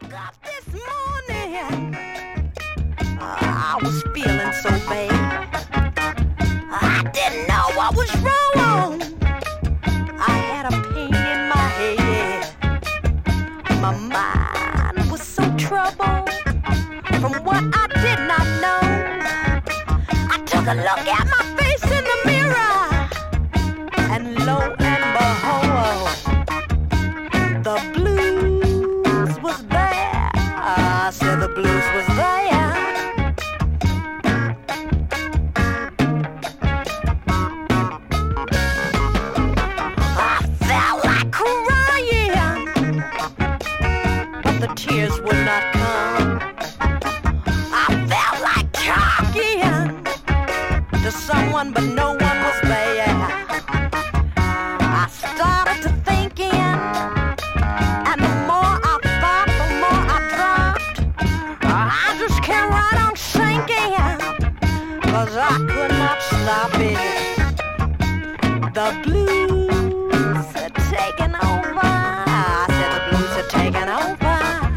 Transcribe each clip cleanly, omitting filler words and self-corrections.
woke up this morning. I was feeling so bad. I didn't know what was wrong. I had a pain in my head. My mind was so troubled from what I did not know. I took a look at my face in the mirror, and lo and behold, the blues was there. I said the blues was there. I felt like crying, but the tears would not come. I felt like talking to someone, but no one was there. I started to thinking, and the more I thought, the more I dropped. I just kept right on sinking, 'cause I could not stop it. The blues had taken over. I said the blues had taken over.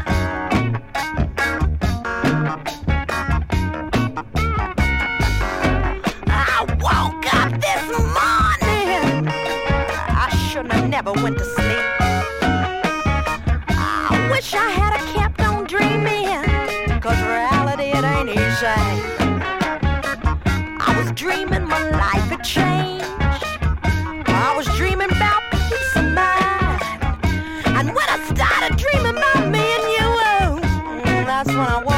I woke up this morning. I shouldn't have never went to sleep. I wish I had a kept on dreaming, 'cause reality it ain't easy. I was dreaming my life had changed. I was dreaming about peace of mind. And when I started dreaming about me and you, that's when I woke